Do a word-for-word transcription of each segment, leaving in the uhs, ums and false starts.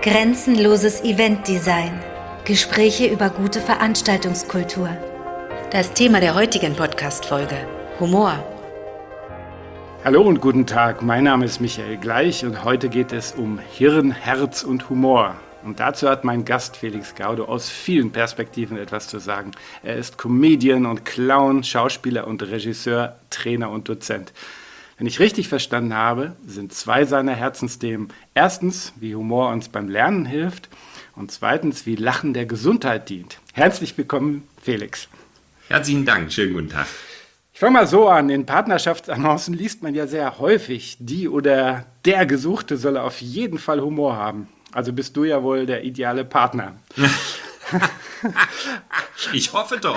Grenzenloses Eventdesign. Gespräche über gute Veranstaltungskultur. Das Thema der heutigen Podcast-Folge: Humor. Hallo und guten Tag, mein Name ist Michael Gleich und heute geht es um Hirn, Herz und Humor. Und dazu hat mein Gast Felix Gaudo aus vielen Perspektiven etwas zu sagen. Er ist Comedian und Clown, Schauspieler und Regisseur, Trainer und Dozent. Wenn ich richtig verstanden habe, sind zwei seiner Herzensthemen: erstens, wie Humor uns beim Lernen hilft, und zweitens, wie Lachen der Gesundheit dient. Herzlich willkommen, Felix. Herzlichen Dank, schönen guten Tag. Ich fange mal so an, in Partnerschaftsannoncen liest man ja sehr häufig, die oder der Gesuchte solle auf jeden Fall Humor haben. Also bist du ja wohl der ideale Partner. Ich hoffe doch.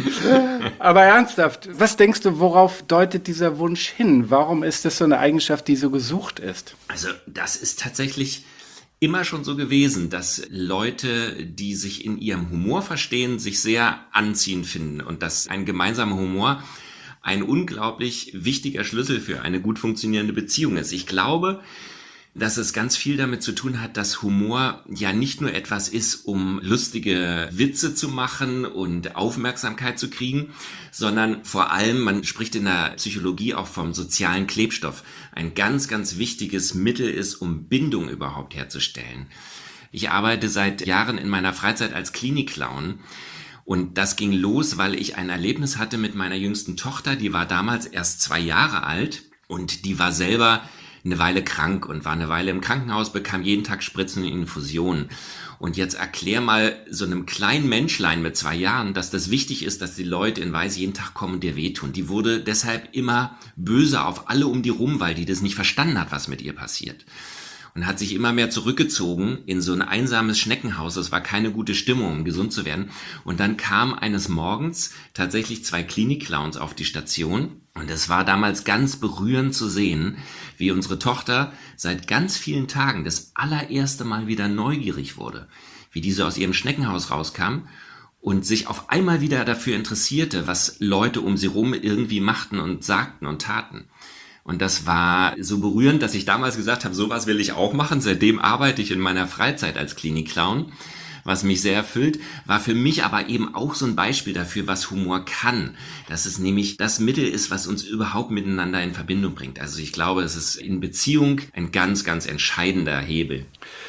Aber ernsthaft, was denkst du, worauf deutet dieser Wunsch hin? Warum ist das so eine Eigenschaft, die so gesucht ist? Also das ist tatsächlich immer schon so gewesen, dass Leute, die sich in ihrem Humor verstehen, sich sehr anziehend finden und dass ein gemeinsamer Humor ein unglaublich wichtiger Schlüssel für eine gut funktionierende Beziehung ist. Ich glaube, dass es ganz viel damit zu tun hat, dass Humor ja nicht nur etwas ist, um lustige Witze zu machen und Aufmerksamkeit zu kriegen, sondern vor allem, man spricht in der Psychologie auch vom sozialen Klebstoff, ein ganz, ganz wichtiges Mittel ist, um Bindung überhaupt herzustellen. Ich arbeite seit Jahren in meiner Freizeit als Klinik-Clown. Und das ging los, weil ich ein Erlebnis hatte mit meiner jüngsten Tochter, die war damals erst zwei Jahre alt und die war selber eine Weile krank und war eine Weile im Krankenhaus, bekam jeden Tag Spritzen und Infusionen. Und jetzt erklär mal so einem kleinen Menschlein mit zwei Jahren, dass das wichtig ist, dass die Leute in Weiß jeden Tag kommen und dir wehtun. Die wurde deshalb immer böse auf alle um die rum, weil die das nicht verstanden hat, was mit ihr passiert. Und hat sich immer mehr zurückgezogen in so ein einsames Schneckenhaus. Es war keine gute Stimmung, um gesund zu werden. Und dann kam eines Morgens tatsächlich zwei Klinik-Clowns auf die Station. Und es war damals ganz berührend zu sehen, wie unsere Tochter seit ganz vielen Tagen das allererste Mal wieder neugierig wurde. Wie diese aus ihrem Schneckenhaus rauskam und sich auf einmal wieder dafür interessierte, was Leute um sie rum irgendwie machten und sagten und taten. Und das war so berührend, dass ich damals gesagt habe, sowas will ich auch machen. Seitdem arbeite ich in meiner Freizeit als Klinik-Clown, was mich sehr erfüllt, war für mich aber eben auch so ein Beispiel dafür, was Humor kann. Dass es nämlich das Mittel ist, was uns überhaupt miteinander in Verbindung bringt. Also ich glaube, es ist in Beziehung ein ganz, ganz entscheidender Hebel.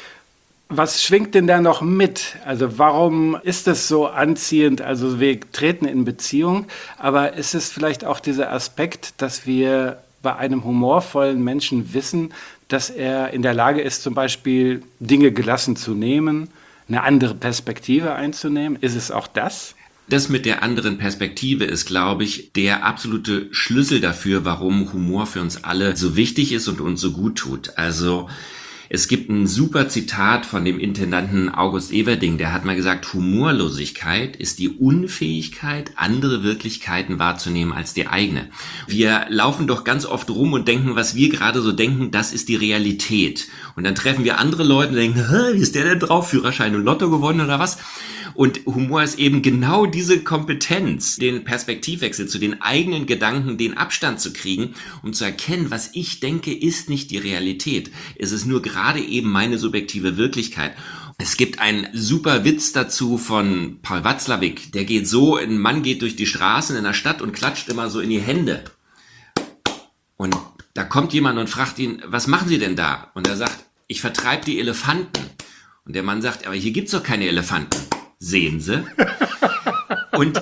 Was schwingt denn da noch mit? Also warum ist das so anziehend? Also wir treten in Beziehung, aber ist es vielleicht auch dieser Aspekt, dass wir bei einem humorvollen Menschen wissen, dass er in der Lage ist, zum Beispiel Dinge gelassen zu nehmen, eine andere Perspektive einzunehmen? Ist es auch das? Das mit der anderen Perspektive ist, glaube ich, der absolute Schlüssel dafür, warum Humor für uns alle so wichtig ist und uns so gut tut. Also es gibt ein super Zitat von dem Intendanten August Everding, der hat mal gesagt, Humorlosigkeit ist die Unfähigkeit, andere Wirklichkeiten wahrzunehmen als die eigene. Wir laufen doch ganz oft rum und denken, was wir gerade so denken, das ist die Realität. Und dann treffen wir andere Leute und denken, wie ist der denn drauf? Führerschein und Lotto gewonnen oder was? Und Humor ist eben genau diese Kompetenz, den Perspektivwechsel zu den eigenen Gedanken, den Abstand zu kriegen, um zu erkennen, was ich denke, ist nicht die Realität. Es ist nur gerade eben meine subjektive Wirklichkeit. Es gibt einen super Witz dazu von Paul Watzlawick. Der geht so, ein Mann geht durch die Straßen in der Stadt und klatscht immer so in die Hände. Und da kommt jemand und fragt ihn, was machen Sie denn da? Und er sagt, ich vertreibe die Elefanten. Und der Mann sagt, aber hier gibt's doch keine Elefanten. Sehen Sie? Und,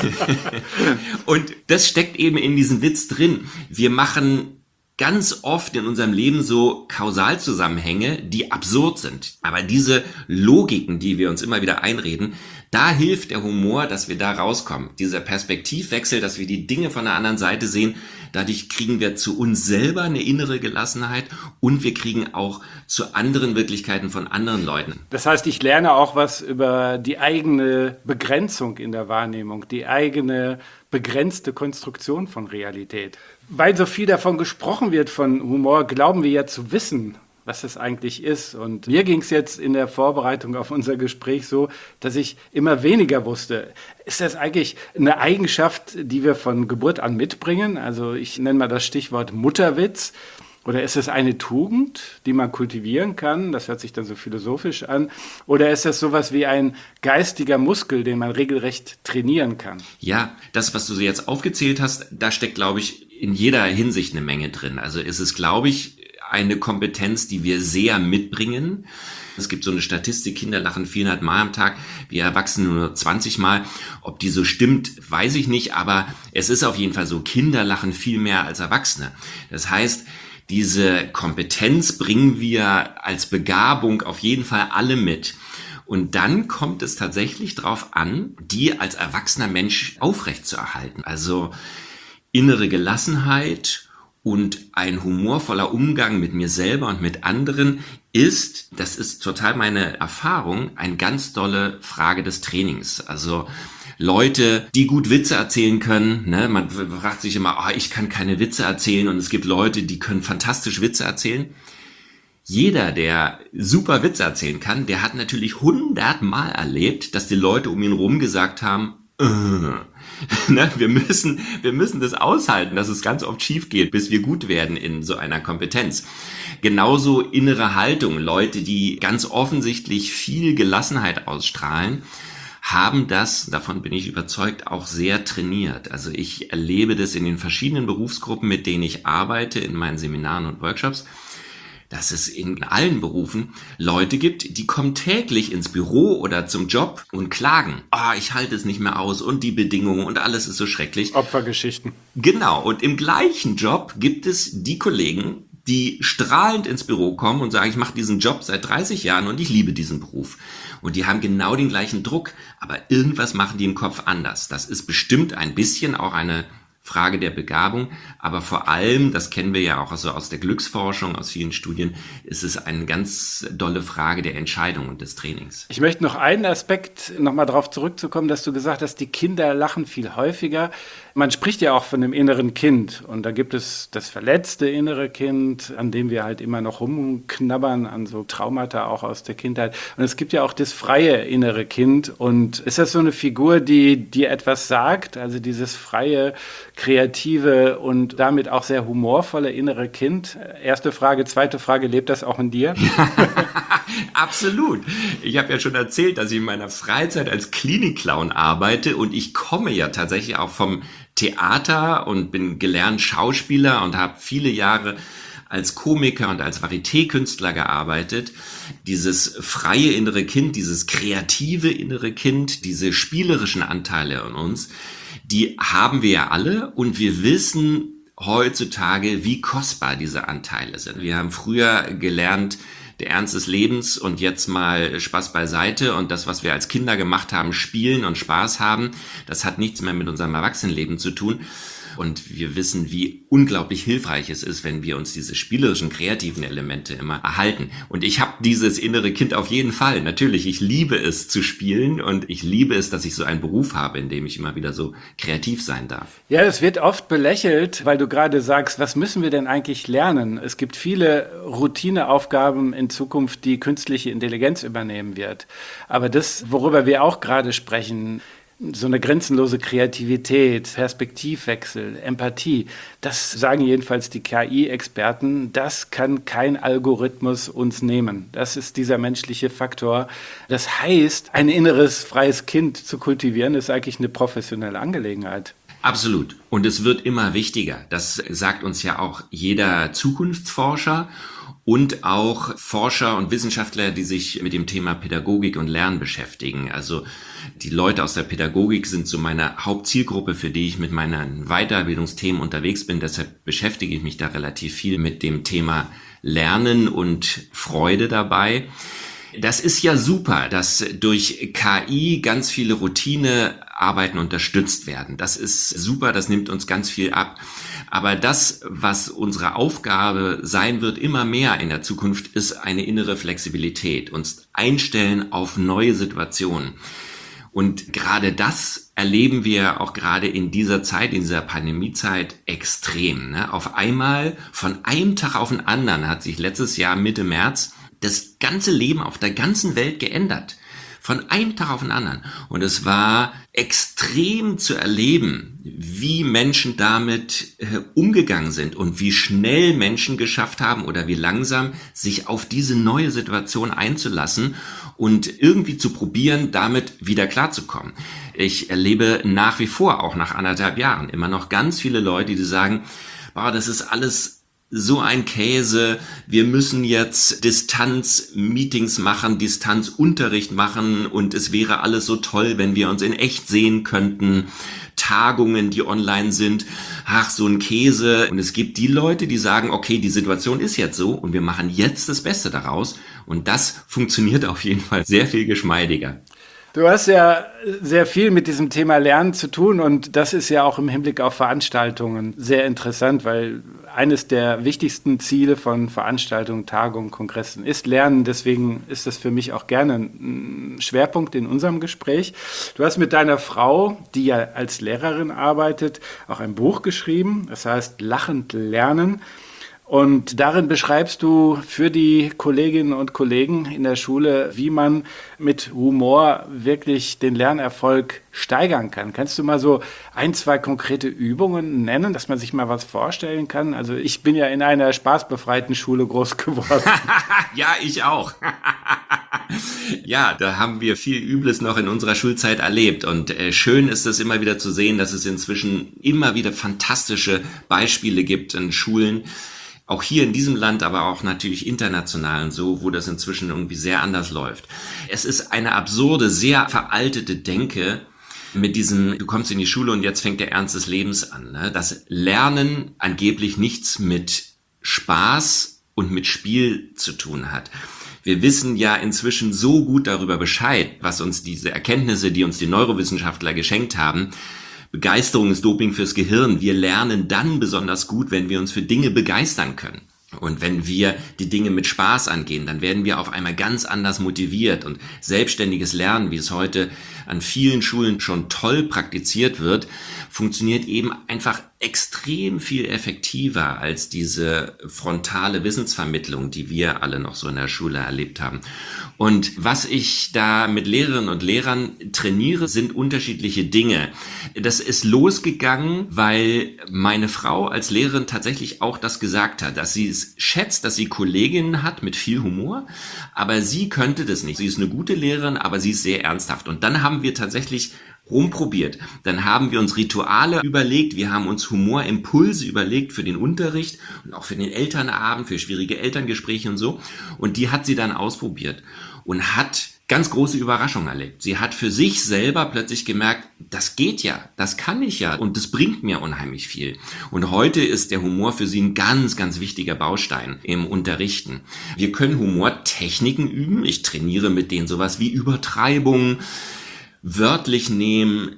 und das steckt eben in diesem Witz drin. Wir machen ganz oft in unserem Leben so Kausalzusammenhänge, die absurd sind. Aber diese Logiken, die wir uns immer wieder einreden, da hilft der Humor, dass wir da rauskommen. Dieser Perspektivwechsel, dass wir die Dinge von der anderen Seite sehen, dadurch kriegen wir zu uns selber eine innere Gelassenheit und wir kriegen auch zu anderen Wirklichkeiten von anderen Leuten. Das heißt, ich lerne auch was über die eigene Begrenzung in der Wahrnehmung, die eigene begrenzte Konstruktion von Realität. Weil so viel davon gesprochen wird, von Humor, glauben wir ja zu wissen, was es eigentlich ist. Und mir ging es jetzt in der Vorbereitung auf unser Gespräch so, dass ich immer weniger wusste. Ist das eigentlich eine Eigenschaft, die wir von Geburt an mitbringen? Also ich nenne mal das Stichwort Mutterwitz. Oder ist es eine Tugend, die man kultivieren kann? Das hört sich dann so philosophisch an. Oder ist das sowas wie ein geistiger Muskel, den man regelrecht trainieren kann? Ja, das, was du jetzt aufgezählt hast, da steckt, glaube ich, in jeder Hinsicht eine Menge drin. Also ist es, glaube ich, eine Kompetenz, die wir sehr mitbringen. Es gibt so eine Statistik, Kinder lachen vierhundert Mal am Tag, wir Erwachsene nur zwanzig Mal. Ob die so stimmt, weiß ich nicht, aber es ist auf jeden Fall so, Kinder lachen viel mehr als Erwachsene. Das heißt, diese Kompetenz bringen wir als Begabung auf jeden Fall alle mit. Und dann kommt es tatsächlich drauf an, die als erwachsener Mensch aufrechtzuerhalten. Also innere Gelassenheit und ein humorvoller Umgang mit mir selber und mit anderen ist, das ist total meine Erfahrung, eine ganz dolle Frage des Trainings. Also Leute, die gut Witze erzählen können, ne? Man fragt sich immer, oh, ich kann keine Witze erzählen, und es gibt Leute, die können fantastisch Witze erzählen. Jeder, der super Witze erzählen kann, der hat natürlich hundertmal erlebt, dass die Leute um ihn rum gesagt haben, äh, ne? wir müssen, wir müssen das aushalten, dass es ganz oft schief geht, bis wir gut werden in so einer Kompetenz. Genauso innere Haltung. Leute, die ganz offensichtlich viel Gelassenheit ausstrahlen, haben das, davon bin ich überzeugt, auch sehr trainiert. Also ich erlebe das in den verschiedenen Berufsgruppen, mit denen ich arbeite, in meinen Seminaren und Workshops, dass es in allen Berufen Leute gibt, die kommen täglich ins Büro oder zum Job und klagen. Ah, oh, ich halte es nicht mehr aus und die Bedingungen und alles ist so schrecklich. Opfergeschichten. Genau. Und im gleichen Job gibt es die Kollegen, die strahlend ins Büro kommen und sagen, ich mache diesen Job seit dreißig Jahren und ich liebe diesen Beruf. Und die haben genau den gleichen Druck, aber irgendwas machen die im Kopf anders. Das ist bestimmt ein bisschen auch eine Frage der Begabung, aber vor allem, das kennen wir ja auch also aus der Glücksforschung, aus vielen Studien, ist es eine ganz dolle Frage der Entscheidung und des Trainings. Ich möchte noch einen Aspekt, nochmal darauf zurückzukommen, dass du gesagt hast, die Kinder lachen viel häufiger. Man spricht ja auch von dem inneren Kind, und da gibt es das verletzte innere Kind, an dem wir halt immer noch rumknabbern, an so Traumata auch aus der Kindheit. Und es gibt ja auch das freie innere Kind. Und ist das so eine Figur, die dir etwas sagt, also dieses freie, kreative und damit auch sehr humorvolle innere Kind? Erste Frage. Zweite Frage, lebt das auch in dir? Absolut. Ich habe ja schon erzählt, dass ich in meiner Freizeit als Klinik-Clown arbeite, und ich komme ja tatsächlich auch vom Theater und bin gelernt Schauspieler und habe viele Jahre als Komiker und als Varieté-Künstler gearbeitet. Dieses freie innere Kind, dieses kreative innere Kind, diese spielerischen Anteile in uns, die haben wir ja alle, und wir wissen heutzutage, wie kostbar diese Anteile sind. Wir haben früher gelernt, der Ernst des Lebens und jetzt mal Spaß beiseite, und das, was wir als Kinder gemacht haben, spielen und Spaß haben, das hat nichts mehr mit unserem Erwachsenenleben zu tun. Und wir wissen, wie unglaublich hilfreich es ist, wenn wir uns diese spielerischen, kreativen Elemente immer erhalten. Und ich habe dieses innere Kind auf jeden Fall. Natürlich, ich liebe es zu spielen, und ich liebe es, dass ich so einen Beruf habe, in dem ich immer wieder so kreativ sein darf. Ja, das wird oft belächelt, weil du gerade sagst, was müssen wir denn eigentlich lernen? Es gibt viele Routineaufgaben in Zukunft, die künstliche Intelligenz übernehmen wird. Aber das, worüber wir auch gerade sprechen, so eine grenzenlose Kreativität, Perspektivwechsel, Empathie, das sagen jedenfalls die K I-Experten, das kann kein Algorithmus uns nehmen. Das ist dieser menschliche Faktor. Das heißt, ein inneres, freies Kind zu kultivieren, ist eigentlich eine professionelle Angelegenheit. Absolut. Und es wird immer wichtiger. Das sagt uns ja auch jeder Zukunftsforscher und auch Forscher und Wissenschaftler, die sich mit dem Thema Pädagogik und Lernen beschäftigen. Also die Leute aus der Pädagogik sind so meine Hauptzielgruppe, für die ich mit meinen Weiterbildungsthemen unterwegs bin. Deshalb beschäftige ich mich da relativ viel mit dem Thema Lernen und Freude dabei. Das ist ja super, dass durch K I ganz viele Routinearbeiten unterstützt werden. Das ist super, das nimmt uns ganz viel ab. Aber das, was unsere Aufgabe sein wird, immer mehr in der Zukunft, ist eine innere Flexibilität, uns einstellen auf neue Situationen. Und gerade das erleben wir auch gerade in dieser Zeit, in dieser Pandemiezeit extrem. Ne? Auf einmal, von einem Tag auf den anderen, hat sich letztes Jahr Mitte März das ganze Leben auf der ganzen Welt geändert. Von einem Tag auf den anderen. Und es war extrem zu erleben, wie Menschen damit äh, umgegangen sind und wie schnell Menschen geschafft haben oder wie langsam sich auf diese neue Situation einzulassen und irgendwie zu probieren, damit wieder klarzukommen. Ich erlebe nach wie vor, auch nach anderthalb Jahren, immer noch ganz viele Leute, die sagen, boah, das ist alles so ein Käse, wir müssen jetzt Distanz-Meetings machen, Distanzunterricht machen und es wäre alles so toll, wenn wir uns in echt sehen könnten. Tagungen, die online sind, ach, so ein Käse. Und es gibt die Leute, die sagen, okay, die Situation ist jetzt so und wir machen jetzt das Beste daraus. Und das funktioniert auf jeden Fall sehr viel geschmeidiger. Du hast ja sehr viel mit diesem Thema Lernen zu tun und das ist ja auch im Hinblick auf Veranstaltungen sehr interessant, weil eines der wichtigsten Ziele von Veranstaltungen, Tagungen, Kongressen ist Lernen. Deswegen ist das für mich auch gerne ein Schwerpunkt in unserem Gespräch. Du hast mit deiner Frau, die ja als Lehrerin arbeitet, auch ein Buch geschrieben, das heißt Lachend lernen. Und darin beschreibst du für die Kolleginnen und Kollegen in der Schule, wie man mit Humor wirklich den Lernerfolg steigern kann. Kannst du mal so ein, zwei konkrete Übungen nennen, dass man sich mal was vorstellen kann? Also ich bin ja in einer spaßbefreiten Schule groß geworden. Ja, ich auch. Ja, da haben wir viel Übles noch in unserer Schulzeit erlebt und äh, schön ist es immer wieder zu sehen, dass es inzwischen immer wieder fantastische Beispiele gibt in Schulen, auch hier in diesem Land, aber auch natürlich international und so, wo das inzwischen irgendwie sehr anders läuft. Es ist eine absurde, sehr veraltete Denke mit diesem, du kommst in die Schule und jetzt fängt der Ernst des Lebens an, ne? Dass Lernen angeblich nichts mit Spaß und mit Spiel zu tun hat. Wir wissen ja inzwischen so gut darüber Bescheid, was uns diese Erkenntnisse, die uns die Neurowissenschaftler geschenkt haben, Begeisterung ist Doping fürs Gehirn. Wir lernen dann besonders gut, wenn wir uns für Dinge begeistern können. Und wenn wir die Dinge mit Spaß angehen, dann werden wir auf einmal ganz anders motiviert. Und selbstständiges Lernen, wie es heute an vielen Schulen schon toll praktiziert wird, funktioniert eben einfach extrem viel effektiver als diese frontale Wissensvermittlung, die wir alle noch so in der Schule erlebt haben. Und was ich da mit Lehrerinnen und Lehrern trainiere, sind unterschiedliche Dinge. Das ist losgegangen, weil meine Frau als Lehrerin tatsächlich auch das gesagt hat, dass sie es schätzt, dass sie Kolleginnen hat mit viel Humor, aber sie könnte das nicht. Sie ist eine gute Lehrerin, aber sie ist sehr ernsthaft. Und dann haben wir tatsächlich rumprobiert. Dann haben wir uns Rituale überlegt, wir haben uns Humorimpulse überlegt für den Unterricht und auch für den Elternabend, für schwierige Elterngespräche und so. Und die hat sie dann ausprobiert und hat ganz große Überraschungen erlebt. Sie hat für sich selber plötzlich gemerkt, das geht ja, das kann ich ja und das bringt mir unheimlich viel. Und heute ist der Humor für sie ein ganz, ganz wichtiger Baustein im Unterrichten. Wir können Humortechniken üben. Ich trainiere mit denen sowas wie Übertreibung, wörtlich nehmen,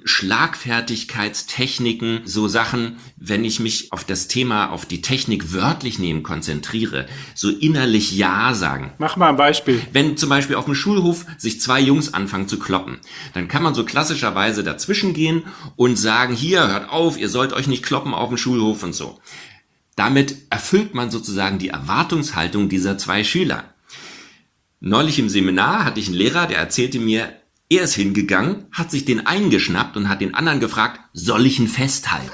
Schlagfertigkeitstechniken, so Sachen, wenn ich mich auf das Thema, auf die Technik wörtlich nehmen konzentriere, so innerlich Ja sagen. Mach mal ein Beispiel. Wenn zum Beispiel auf dem Schulhof sich zwei Jungs anfangen zu kloppen, dann kann man so klassischerweise dazwischen gehen und sagen, hier, hört auf, ihr sollt euch nicht kloppen auf dem Schulhof und so. Damit erfüllt man sozusagen die Erwartungshaltung dieser zwei Schüler. Neulich im Seminar hatte ich einen Lehrer, der erzählte mir, er ist hingegangen, hat sich den einen geschnappt und hat den anderen gefragt, soll ich ihn festhalten?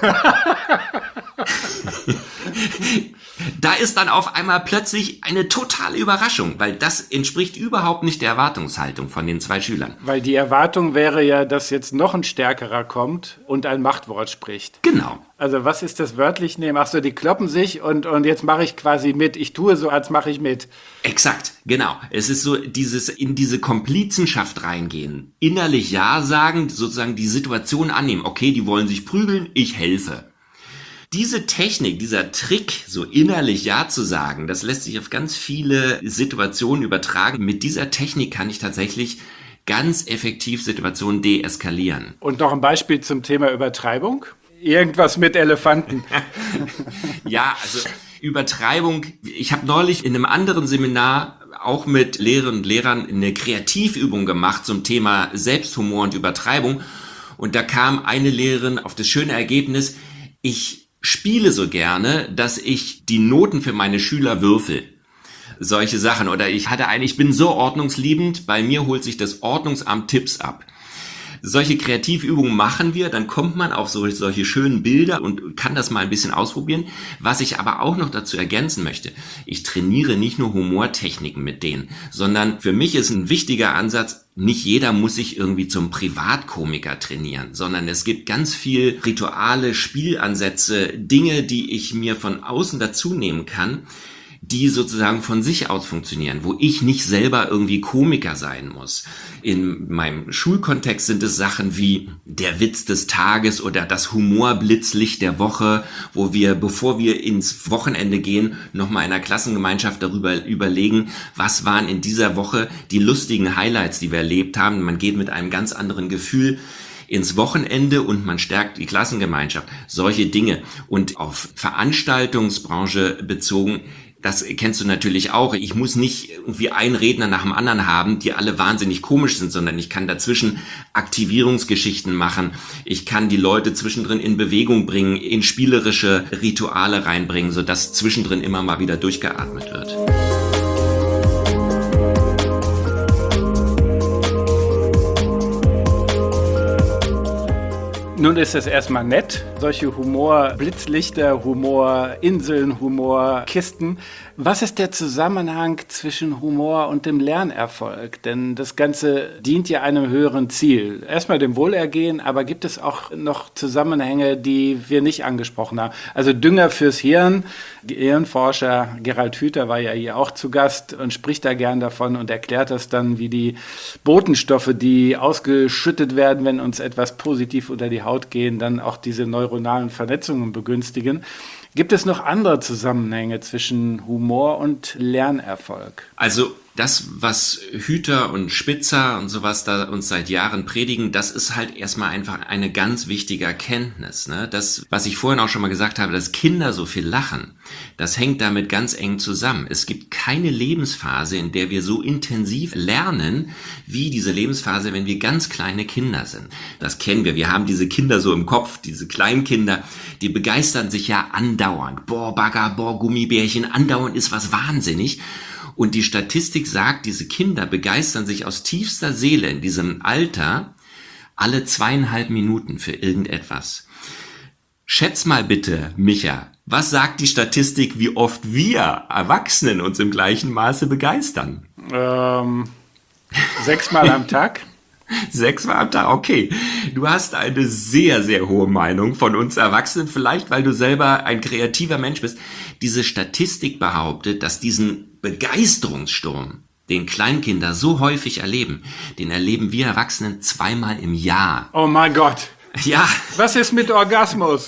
Da ist dann auf einmal plötzlich eine totale Überraschung, weil das entspricht überhaupt nicht der Erwartungshaltung von den zwei Schülern. Weil die Erwartung wäre ja, dass jetzt noch ein Stärkerer kommt und ein Machtwort spricht. Genau. Also was ist das wörtlich nehmen? Ach so, die kloppen sich und, und jetzt mache ich quasi mit. Ich tue so, als mache ich mit. Exakt, genau. Es ist so dieses in diese Komplizenschaft reingehen. Innerlich Ja sagen, sozusagen die Situation annehmen. Okay, die wollen sich prügeln, ich helfe. Diese Technik, dieser Trick, so innerlich Ja zu sagen, das lässt sich auf ganz viele Situationen übertragen. Mit dieser Technik kann ich tatsächlich ganz effektiv Situationen deeskalieren. Und noch ein Beispiel zum Thema Übertreibung? Irgendwas mit Elefanten. Ja, also Übertreibung. Ich habe neulich in einem anderen Seminar auch mit Lehrerinnen und Lehrern eine Kreativübung gemacht zum Thema Selbsthumor und Übertreibung. Und da kam eine Lehrerin auf das schöne Ergebnis, ich spiele so gerne, dass ich die Noten für meine Schüler würfel. solche Sachen. Oder ich hatte einen, ich bin so ordnungsliebend, bei mir holt sich das Ordnungsamt Tipps ab. Solche Kreativübungen machen wir, dann kommt man auf so, solche schönen Bilder und kann das mal ein bisschen ausprobieren. Was ich aber auch noch dazu ergänzen möchte, ich trainiere nicht nur Humortechniken mit denen, sondern für mich ist ein wichtiger Ansatz, nicht jeder muss sich irgendwie zum Privatkomiker trainieren, sondern es gibt ganz viel Rituale, Spielansätze, Dinge, die ich mir von außen dazu nehmen kann, die sozusagen von sich aus funktionieren, wo ich nicht selber irgendwie Komiker sein muss. In meinem Schulkontext sind es Sachen wie der Witz des Tages oder das Humorblitzlicht der Woche, wo wir, bevor wir ins Wochenende gehen, nochmal in einer Klassengemeinschaft darüber überlegen, was waren in dieser Woche die lustigen Highlights, die wir erlebt haben. Man geht mit einem ganz anderen Gefühl ins Wochenende und man stärkt die Klassengemeinschaft. Solche Dinge. Und auf Veranstaltungsbranche bezogen, das kennst du natürlich auch. Ich muss nicht irgendwie einen Redner nach dem anderen haben, die alle wahnsinnig komisch sind, sondern ich kann dazwischen Aktivierungsgeschichten machen. Ich kann die Leute zwischendrin in Bewegung bringen, in spielerische Rituale reinbringen, sodass zwischendrin immer mal wieder durchgeatmet wird. Nun ist es erstmal nett, solche Humor-Blitzlichter, Humor-Inseln, Humor-Kisten. Was ist der Zusammenhang zwischen Humor und dem Lernerfolg? Denn das Ganze dient ja einem höheren Ziel. Erstmal dem Wohlergehen, aber gibt es auch noch Zusammenhänge, die wir nicht angesprochen haben? Also Dünger fürs Hirn. Gehirnforscher Gerald Hüther war ja hier auch zu Gast und spricht da gern davon und erklärt das dann, wie die Botenstoffe, die ausgeschüttet werden, wenn uns etwas positiv unter die Haut gehen, dann auch diese neuronalen Vernetzungen begünstigen. Gibt es noch andere Zusammenhänge zwischen Humor und Lernerfolg? Also das, was Hüther und Spitzer und sowas da uns seit Jahren predigen, das ist halt erstmal einfach eine ganz wichtige Erkenntnis. Ne? Das, was ich vorhin auch schon mal gesagt habe, dass Kinder so viel lachen, das hängt damit ganz eng zusammen. Es gibt keine Lebensphase, in der wir so intensiv lernen, wie diese Lebensphase, wenn wir ganz kleine Kinder sind. Das kennen wir. Wir haben diese Kinder so im Kopf, diese Kleinkinder, die begeistern sich ja andauernd. Boah, Bagger, boah, Gummibärchen, andauernd ist was wahnsinnig. Und die Statistik sagt, diese Kinder begeistern sich aus tiefster Seele in diesem Alter alle zweieinhalb Minuten für irgendetwas. Schätz mal bitte, Micha, was sagt die Statistik, wie oft wir Erwachsenen uns im gleichen Maße begeistern? Ähm, sechsmal am Tag. Sechsmal am Tag, okay. Du hast eine sehr, sehr hohe Meinung von uns Erwachsenen, vielleicht weil du selber ein kreativer Mensch bist. Diese Statistik behauptet, dass diesen Begeisterungssturm, den Kleinkinder so häufig erleben, den erleben wir Erwachsenen zweimal im Jahr. Oh mein Gott. Ja. Was ist mit Orgasmus?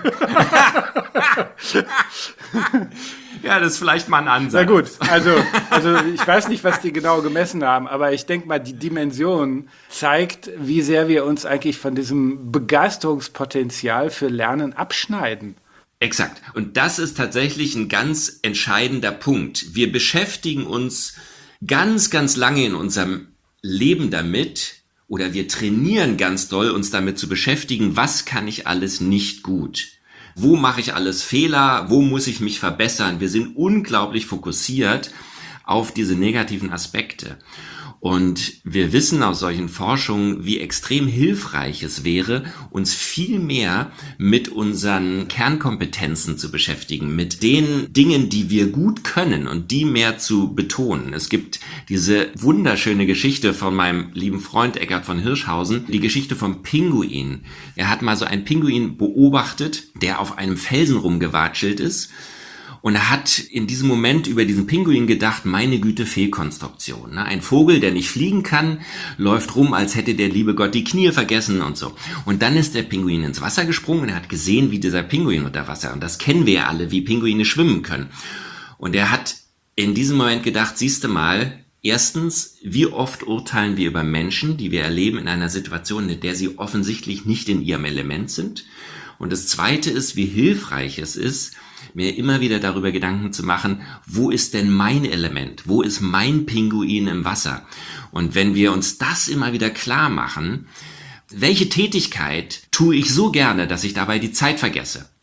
Ja, das ist vielleicht mal ein Ansatz. Na gut, also, also ich weiß nicht, was die genau gemessen haben, aber ich denke mal, die Dimension zeigt, wie sehr wir uns eigentlich von diesem Begeisterungspotenzial für Lernen abschneiden. Exakt. Und das ist tatsächlich ein ganz entscheidender Punkt. Wir beschäftigen uns ganz, ganz lange in unserem Leben damit, oder wir trainieren ganz doll, uns damit zu beschäftigen, was kann ich alles nicht gut? Wo mache ich alles Fehler? Wo muss ich mich verbessern? Wir sind unglaublich fokussiert auf diese negativen Aspekte. Und wir wissen aus solchen Forschungen, wie extrem hilfreich es wäre, uns viel mehr mit unseren Kernkompetenzen zu beschäftigen, mit den Dingen, die wir gut können und die mehr zu betonen. Es gibt diese wunderschöne Geschichte von meinem lieben Freund Eckhard von Hirschhausen, die Geschichte vom Pinguin. Er hat mal so einen Pinguin beobachtet, der auf einem Felsen rumgewatschelt ist. Und er hat in diesem Moment über diesen Pinguin gedacht, meine Güte, Fehlkonstruktion. Ein Vogel, der nicht fliegen kann, läuft rum, als hätte der liebe Gott die Knie vergessen und so. Und dann ist der Pinguin ins Wasser gesprungen und er hat gesehen, wie dieser Pinguin unter Wasser, und das kennen wir ja alle, wie Pinguine schwimmen können. Und er hat in diesem Moment gedacht, siehste mal, erstens, wie oft urteilen wir über Menschen, die wir erleben in einer Situation, in der sie offensichtlich nicht in ihrem Element sind. Und das Zweite ist, wie hilfreich es ist, mir immer wieder darüber Gedanken zu machen, wo ist denn mein Element? Wo ist mein Pinguin im Wasser? Und wenn wir uns das immer wieder klar machen, welche Tätigkeit tue ich so gerne, dass ich dabei die Zeit vergesse?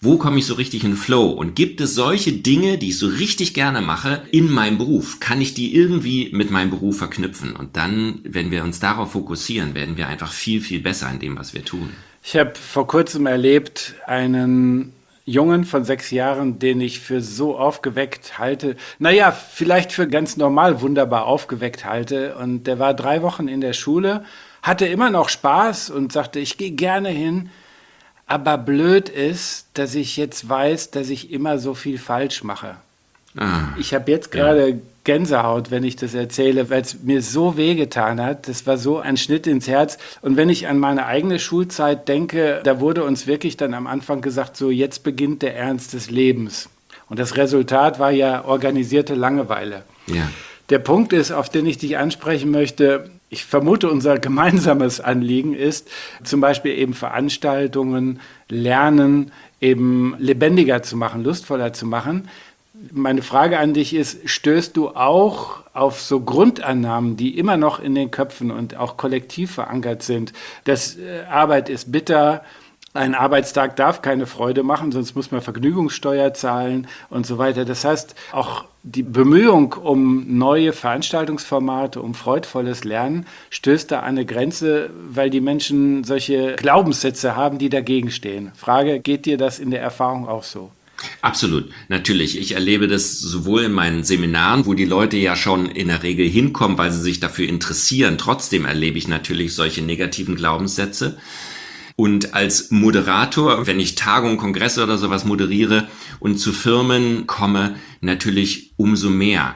Wo komme ich so richtig in Flow? Und gibt es solche Dinge, die ich so richtig gerne mache in meinem Beruf? Kann ich die irgendwie mit meinem Beruf verknüpfen? Und dann, wenn wir uns darauf fokussieren, werden wir einfach viel, viel besser in dem, was wir tun. Ich habe vor kurzem erlebt einen Jungen von sechs Jahren, den ich für so aufgeweckt halte. Naja, vielleicht für ganz normal wunderbar aufgeweckt halte. Und der war drei Wochen in der Schule, hatte immer noch Spaß und sagte, ich gehe gerne hin. Aber blöd ist, dass ich jetzt weiß, dass ich immer so viel falsch mache. Ah, ich habe jetzt gerade ja. Gänsehaut, wenn ich das erzähle, weil es mir so wehgetan hat. Das war so ein Schnitt ins Herz. Und wenn ich an meine eigene Schulzeit denke, da wurde uns wirklich dann am Anfang gesagt, so jetzt beginnt der Ernst des Lebens. Und das Resultat war ja organisierte Langeweile. Ja. Der Punkt ist, auf den ich dich ansprechen möchte, ich vermute, unser gemeinsames Anliegen ist, zum Beispiel eben Veranstaltungen, Lernen eben lebendiger zu machen, lustvoller zu machen. Meine Frage an dich ist, stößt du auch auf so Grundannahmen, die immer noch in den Köpfen und auch kollektiv verankert sind, dass äh, Arbeit ist bitter, ein Arbeitstag darf keine Freude machen, sonst muss man Vergnügungssteuer zahlen und so weiter. Das heißt, auch die Bemühung um neue Veranstaltungsformate, um freudvolles Lernen, stößt da an eine Grenze, weil die Menschen solche Glaubenssätze haben, die dagegen stehen. Frage, geht dir das in der Erfahrung auch so? Absolut, natürlich. Ich erlebe das sowohl in meinen Seminaren, wo die Leute ja schon in der Regel hinkommen, weil sie sich dafür interessieren. Trotzdem erlebe ich natürlich solche negativen Glaubenssätze. Und als Moderator, wenn ich Tagungen, Kongresse oder sowas moderiere und zu Firmen komme, natürlich umso mehr.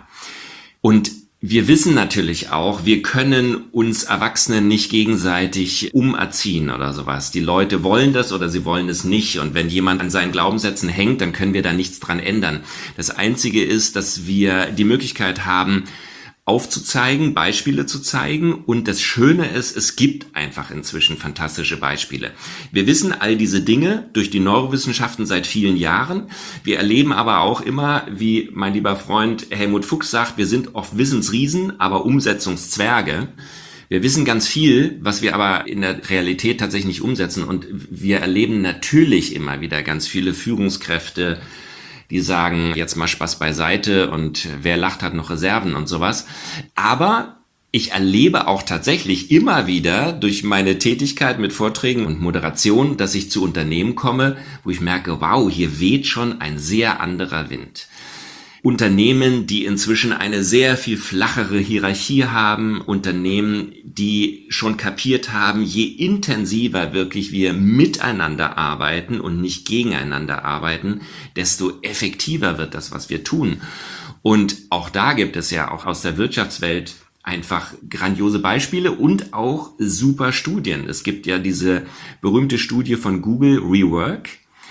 Und wir wissen natürlich auch, wir können uns Erwachsenen nicht gegenseitig umerziehen oder sowas. Die Leute wollen das oder sie wollen es nicht. Und wenn jemand an seinen Glaubenssätzen hängt, dann können wir da nichts dran ändern. Das Einzige ist, dass wir die Möglichkeit haben, aufzuzeigen, Beispiele zu zeigen. Und das Schöne ist, es gibt einfach inzwischen fantastische Beispiele. Wir wissen all diese Dinge durch die Neurowissenschaften seit vielen Jahren. Wir erleben aber auch immer, wie mein lieber Freund Helmut Fuchs sagt, wir sind oft Wissensriesen, aber Umsetzungszwerge. Wir wissen ganz viel, was wir aber in der Realität tatsächlich nicht umsetzen. Und wir erleben natürlich immer wieder ganz viele Führungskräfte, die sagen, jetzt mal Spaß beiseite und wer lacht, hat noch Reserven und sowas. Aber ich erlebe auch tatsächlich immer wieder durch meine Tätigkeit mit Vorträgen und Moderation, dass ich zu Unternehmen komme, wo ich merke, wow, hier weht schon ein sehr anderer Wind. Unternehmen, die inzwischen eine sehr viel flachere Hierarchie haben, Unternehmen, die schon kapiert haben, je intensiver wirklich wir miteinander arbeiten und nicht gegeneinander arbeiten, desto effektiver wird das, was wir tun. Und auch da gibt es ja auch aus der Wirtschaftswelt einfach grandiose Beispiele und auch super Studien. Es gibt ja diese berühmte Studie von Google, Rework,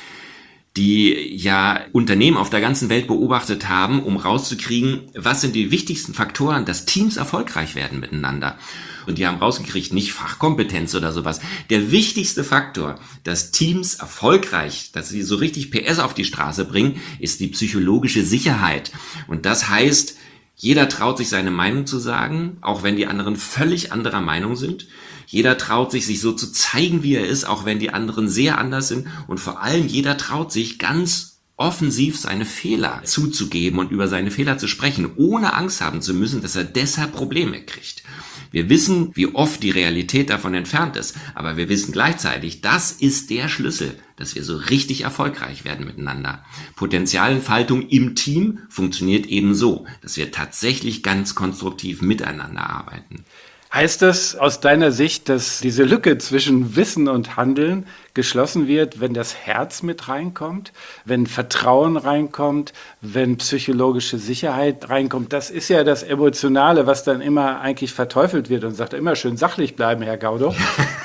die ja Unternehmen auf der ganzen Welt beobachtet haben, um rauszukriegen, was sind die wichtigsten Faktoren, dass Teams erfolgreich werden miteinander. Und die haben rausgekriegt, nicht Fachkompetenz oder sowas. Der wichtigste Faktor, dass Teams erfolgreich, dass sie so richtig P S auf die Straße bringen, ist die psychologische Sicherheit. Und das heißt, jeder traut sich seine Meinung zu sagen, auch wenn die anderen völlig anderer Meinung sind. Jeder traut sich, sich so zu zeigen, wie er ist, auch wenn die anderen sehr anders sind. Und vor allem, jeder traut sich ganz offensiv seine Fehler zuzugeben und über seine Fehler zu sprechen, ohne Angst haben zu müssen, dass er deshalb Probleme kriegt. Wir wissen, wie oft die Realität davon entfernt ist, aber wir wissen gleichzeitig, das ist der Schlüssel, dass wir so richtig erfolgreich werden miteinander. Potenzialentfaltung im Team funktioniert eben so, dass wir tatsächlich ganz konstruktiv miteinander arbeiten. Heißt das aus deiner Sicht, dass diese Lücke zwischen Wissen und Handeln geschlossen wird, wenn das Herz mit reinkommt, wenn Vertrauen reinkommt, wenn psychologische Sicherheit reinkommt? Das ist ja das Emotionale, was dann immer eigentlich verteufelt wird und sagt, immer schön sachlich bleiben, Herr Gaudo.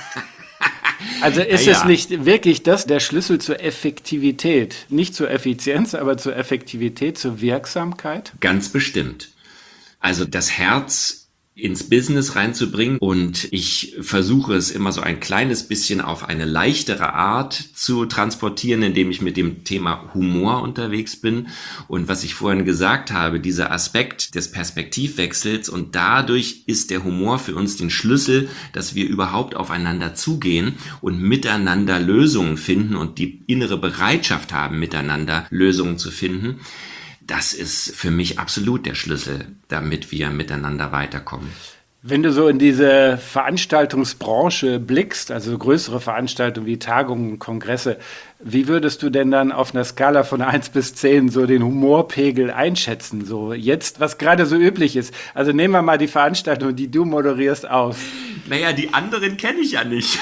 Also ist ja, ja. es nicht wirklich das der Schlüssel zur Effektivität? Nicht zur Effizienz, aber zur Effektivität, zur Wirksamkeit? Ganz bestimmt. Also das Herz ins Business reinzubringen, und ich versuche es immer so ein kleines bisschen auf eine leichtere Art zu transportieren, indem ich mit dem Thema Humor unterwegs bin. Und was ich vorhin gesagt habe, dieser Aspekt des Perspektivwechsels, und dadurch ist der Humor für uns den Schlüssel, dass wir überhaupt aufeinander zugehen und miteinander Lösungen finden und die innere Bereitschaft haben, miteinander Lösungen zu finden. Das ist für mich absolut der Schlüssel, damit wir miteinander weiterkommen. Wenn du so in diese Veranstaltungsbranche blickst, also größere Veranstaltungen wie Tagungen, Kongresse, wie würdest du denn dann auf einer Skala von eins bis zehn so den Humorpegel einschätzen? So jetzt, was gerade so üblich ist. Also nehmen wir mal die Veranstaltung, die du moderierst, aus. Naja, die anderen kenne ich ja nicht.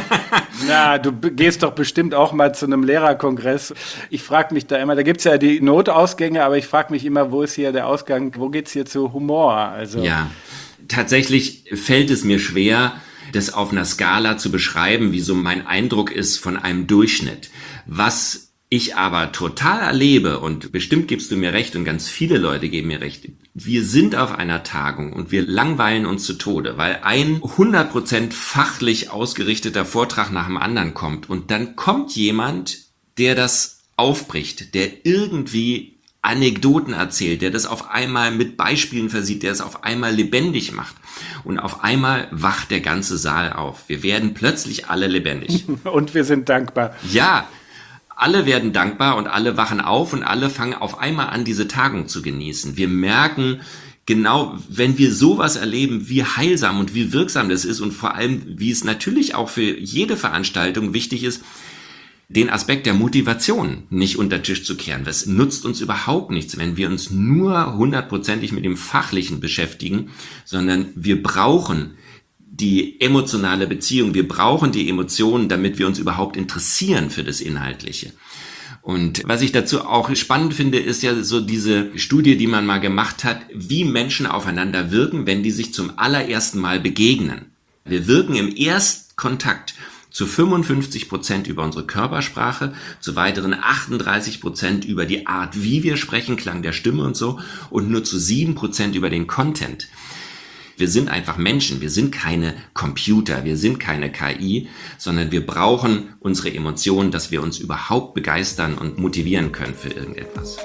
Na, du gehst doch bestimmt auch mal zu einem Lehrerkongress. Ich frage mich da immer, da gibt es ja die Notausgänge, aber ich frage mich immer, wo ist hier der Ausgang, wo geht es hier zu Humor? Also ja, tatsächlich fällt es mir schwer, das auf einer Skala zu beschreiben, wie so mein Eindruck ist von einem Durchschnitt. Was ich aber total erlebe, und bestimmt gibst du mir recht und ganz viele Leute geben mir recht, wir sind auf einer Tagung und wir langweilen uns zu Tode, weil ein hundert Prozent fachlich ausgerichteter Vortrag nach dem anderen kommt, und dann kommt jemand, der das aufbricht, der irgendwie Anekdoten erzählt, der das auf einmal mit Beispielen versieht, der es auf einmal lebendig macht. Und auf einmal wacht der ganze Saal auf. Wir werden plötzlich alle lebendig. Und wir sind dankbar. Ja, alle werden dankbar und alle wachen auf und alle fangen auf einmal an, diese Tagung zu genießen. Wir merken genau, wenn wir sowas erleben, wie heilsam und wie wirksam das ist, und vor allem, wie es natürlich auch für jede Veranstaltung wichtig ist, den Aspekt der Motivation nicht unter den Tisch zu kehren. Das nutzt uns überhaupt nichts, wenn wir uns nur hundertprozentig mit dem Fachlichen beschäftigen, sondern wir brauchen die emotionale Beziehung, wir brauchen die Emotionen, damit wir uns überhaupt interessieren für das Inhaltliche. Und was ich dazu auch spannend finde, ist ja so diese Studie, die man mal gemacht hat, wie Menschen aufeinander wirken, wenn die sich zum allerersten Mal begegnen. Wir wirken im Erstkontakt zu fünfundfünfzig Prozent über unsere Körpersprache, zu weiteren achtunddreißig Prozent über die Art, wie wir sprechen, Klang der Stimme und so, und nur zu sieben Prozent über den Content. Wir sind einfach Menschen, wir sind keine Computer, wir sind keine K I, sondern wir brauchen unsere Emotionen, dass wir uns überhaupt begeistern und motivieren können für irgendetwas.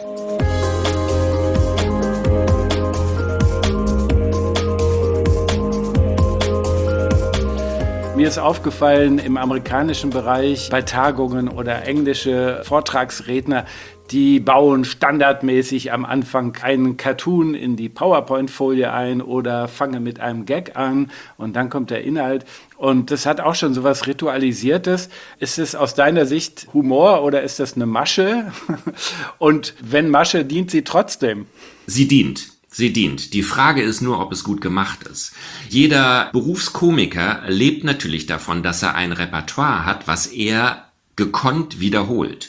Mir ist aufgefallen, im amerikanischen Bereich bei Tagungen oder englische Vortragsredner, die bauen standardmäßig am Anfang einen Cartoon in die PowerPoint-Folie ein oder fangen mit einem Gag an und dann kommt der Inhalt. Und das hat auch schon so was Ritualisiertes. Ist es aus deiner Sicht Humor oder ist das eine Masche? Und wenn Masche, dient sie trotzdem? Sie dient. Sie dient. Die Frage ist nur, ob es gut gemacht ist. Jeder Berufskomiker lebt natürlich davon, dass er ein Repertoire hat, was er gekonnt wiederholt.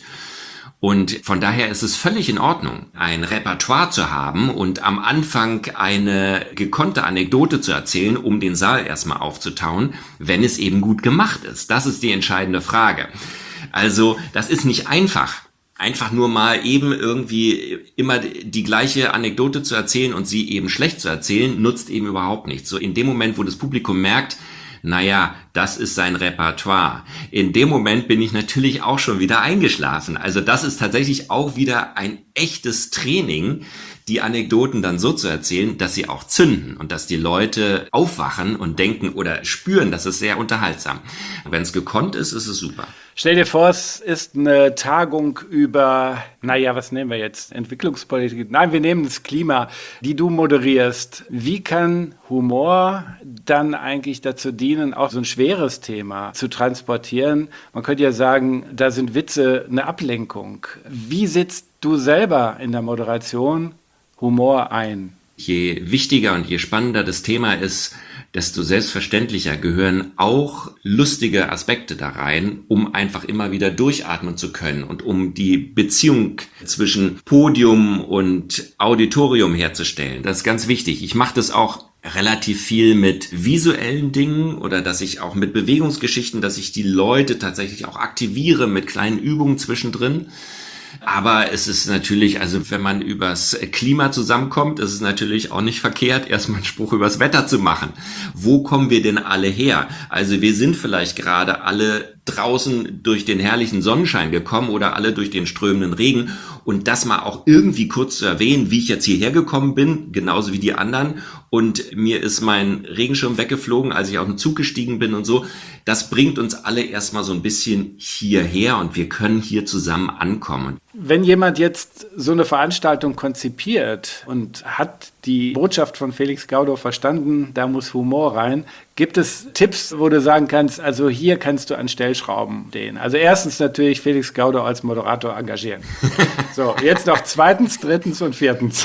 Und von daher ist es völlig in Ordnung, ein Repertoire zu haben und am Anfang eine gekonnte Anekdote zu erzählen, um den Saal erstmal aufzutauen, wenn es eben gut gemacht ist. Das ist die entscheidende Frage. Also, das ist nicht einfach. Einfach nur mal eben irgendwie immer die gleiche Anekdote zu erzählen und sie eben schlecht zu erzählen, nutzt eben überhaupt nichts. So in dem Moment, wo das Publikum merkt, naja, das ist sein Repertoire. In dem Moment bin ich natürlich auch schon wieder eingeschlafen. Also das ist tatsächlich auch wieder ein echtes Training, die Anekdoten dann so zu erzählen, dass sie auch zünden und dass die Leute aufwachen und denken oder spüren, das ist sehr unterhaltsam. Wenn es gekonnt ist, ist es super. Stell dir vor, es ist eine Tagung über, naja, was nehmen wir jetzt? Entwicklungspolitik? Nein, wir nehmen das Klima, die du moderierst. Wie kann Humor dann eigentlich dazu dienen, auch so ein schweres Thema zu transportieren? Man könnte ja sagen, da sind Witze eine Ablenkung. Wie setzt du selber in der Moderation Humor ein? Je wichtiger und je spannender das Thema ist, desto selbstverständlicher gehören auch lustige Aspekte da rein, um einfach immer wieder durchatmen zu können und um die Beziehung zwischen Podium und Auditorium herzustellen. Das ist ganz wichtig. Ich mache das auch relativ viel mit visuellen Dingen oder dass ich auch mit Bewegungsgeschichten, dass ich die Leute tatsächlich auch aktiviere mit kleinen Übungen zwischendrin. Aber es ist natürlich, also wenn man übers Klima zusammenkommt, ist es natürlich auch nicht verkehrt, erstmal einen Spruch übers Wetter zu machen. Wo kommen wir denn alle her? Also wir sind vielleicht gerade alle draußen durch den herrlichen Sonnenschein gekommen oder alle durch den strömenden Regen. Und das mal auch irgendwie kurz zu erwähnen, wie ich jetzt hierher gekommen bin, genauso wie die anderen. Und mir ist mein Regenschirm weggeflogen, als ich auf den Zug gestiegen bin und so. Das bringt uns alle erstmal so ein bisschen hierher und wir können hier zusammen ankommen. Wenn jemand jetzt so eine Veranstaltung konzipiert und hat die Botschaft von Felix Gaudo verstanden, da muss Humor rein, gibt es Tipps, wo du sagen kannst, also hier kannst du an Stellschrauben drehen? Also erstens natürlich Felix Gaudo als Moderator engagieren. So, jetzt noch zweitens, drittens und viertens.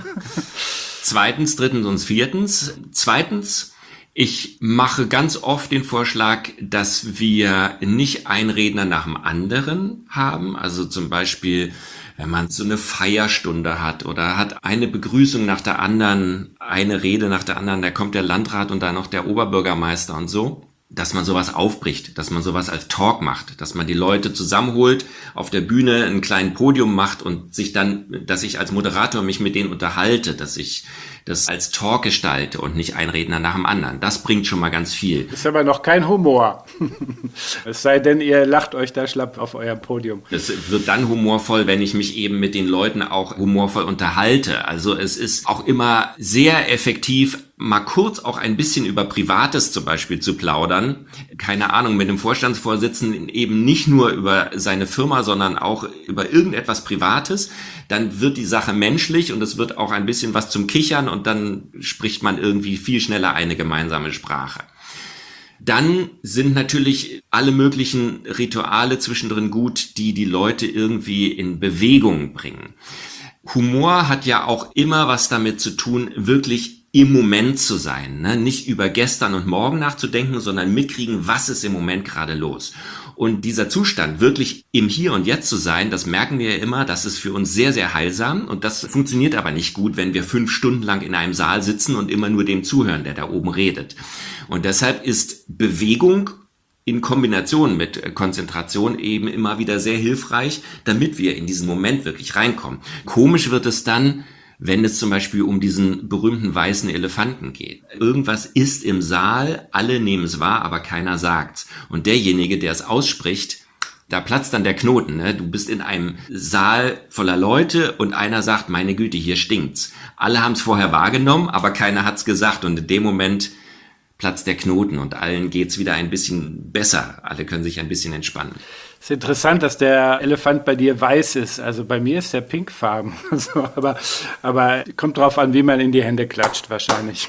Zweitens, drittens und viertens. Zweitens, ich mache ganz oft den Vorschlag, dass wir nicht einen Redner nach dem anderen haben. Also zum Beispiel, wenn man so eine Feierstunde hat oder hat eine Begrüßung nach der anderen, eine Rede nach der anderen, da kommt der Landrat und dann noch der Oberbürgermeister und so. Dass man sowas aufbricht, dass man sowas als Talk macht, dass man die Leute zusammenholt, auf der Bühne einen kleinen Podium macht und sich dann, dass ich als Moderator mich mit denen unterhalte, dass ich das als Talk gestalte und nicht ein Redner nach dem anderen. Das bringt schon mal ganz viel. Das ist aber noch kein Humor. Es sei denn, ihr lacht euch da schlapp auf eurem Podium. Es wird dann humorvoll, wenn ich mich eben mit den Leuten auch humorvoll unterhalte. Also es ist auch immer sehr effektiv, mal kurz auch ein bisschen über Privates zum Beispiel zu plaudern. Keine Ahnung, mit dem Vorstandsvorsitzenden eben nicht nur über seine Firma, sondern auch über irgendetwas Privates. Dann wird die Sache menschlich und es wird auch ein bisschen was zum Kichern und dann spricht man irgendwie viel schneller eine gemeinsame Sprache. Dann sind natürlich alle möglichen Rituale zwischendrin gut, die die Leute irgendwie in Bewegung bringen. Humor hat ja auch immer was damit zu tun, wirklich im Moment zu sein, ne? Nicht über gestern und morgen nachzudenken, sondern mitkriegen, was ist im Moment gerade los. Und dieser Zustand, wirklich im Hier und Jetzt zu sein, das merken wir ja immer, das ist für uns sehr, sehr heilsam. Und das funktioniert aber nicht gut, wenn wir fünf Stunden lang in einem Saal sitzen und immer nur dem zuhören, der da oben redet. Und deshalb ist Bewegung in Kombination mit Konzentration eben immer wieder sehr hilfreich, damit wir in diesen Moment wirklich reinkommen. Komisch wird es dann, wenn es zum Beispiel um diesen berühmten weißen Elefanten geht. Irgendwas ist im Saal, alle nehmen es wahr, aber keiner sagt's. Und derjenige, der es ausspricht, da platzt dann der Knoten. Ne? Du bist in einem Saal voller Leute und einer sagt, meine Güte, hier stinkt's. Alle haben es vorher wahrgenommen, aber keiner hat's gesagt. Und in dem Moment platzt der Knoten und allen geht's wieder ein bisschen besser. Alle können sich ein bisschen entspannen. Es ist interessant, dass der Elefant bei dir weiß ist. Also bei mir ist der pinkfarben. Also, aber, aber kommt drauf an, wie man in die Hände klatscht wahrscheinlich.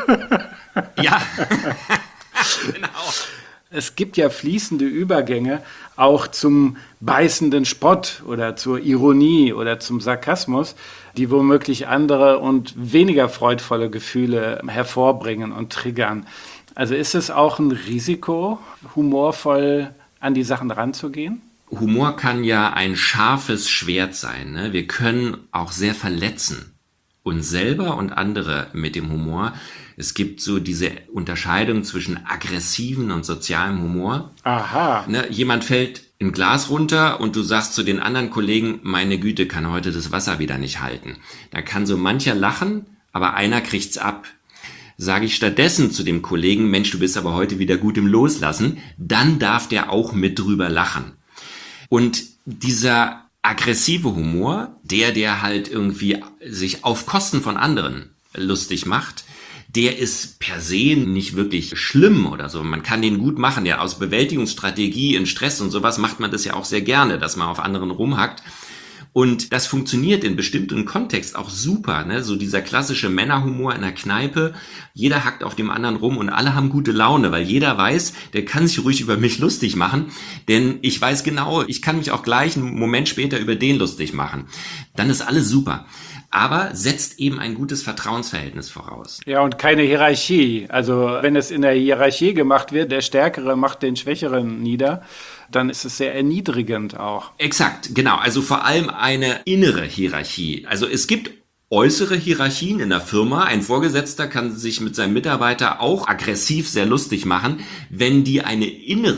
Ja, genau. Es gibt ja fließende Übergänge auch zum beißenden Spott oder zur Ironie oder zum Sarkasmus, die womöglich andere und weniger freudvolle Gefühle hervorbringen und triggern. Also ist es auch ein Risiko, humorvoll an die Sachen ranzugehen? Humor kann ja ein scharfes Schwert sein. Ne? Wir können auch sehr verletzen. Uns selber und andere mit dem Humor. Es gibt so diese Unterscheidung zwischen aggressiven und sozialem Humor. Aha. Ne? Jemand fällt ein Glas runter und du sagst zu den anderen Kollegen, meine Güte, kann heute das Wasser wieder nicht halten. Da kann so mancher lachen, aber einer kriegt's ab. Sage ich stattdessen zu dem Kollegen, Mensch, du bist aber heute wieder gut im Loslassen, dann darf der auch mit drüber lachen. Und dieser aggressive Humor, der, der halt irgendwie sich auf Kosten von anderen lustig macht, der ist per se nicht wirklich schlimm oder so. Man kann den gut machen. Ja, aus Bewältigungsstrategie in Stress und sowas macht man das ja auch sehr gerne, dass man auf anderen rumhackt. Und das funktioniert in bestimmten Kontext auch super, ne? So dieser klassische Männerhumor in der Kneipe. Jeder hackt auf dem anderen rum und alle haben gute Laune, weil jeder weiß, der kann sich ruhig über mich lustig machen, denn ich weiß genau, ich kann mich auch gleich einen Moment später über den lustig machen. Dann ist alles super. Aber setzt eben ein gutes Vertrauensverhältnis voraus. Ja, und keine Hierarchie. Also wenn es in der Hierarchie gemacht wird, der Stärkere macht den Schwächeren nieder, dann ist es sehr erniedrigend auch. Exakt, genau. Also vor allem eine innere Hierarchie. Also es gibt äußere Hierarchien in der Firma. Ein Vorgesetzter kann sich mit seinem Mitarbeiter auch aggressiv sehr lustig machen. Wenn die eine innere,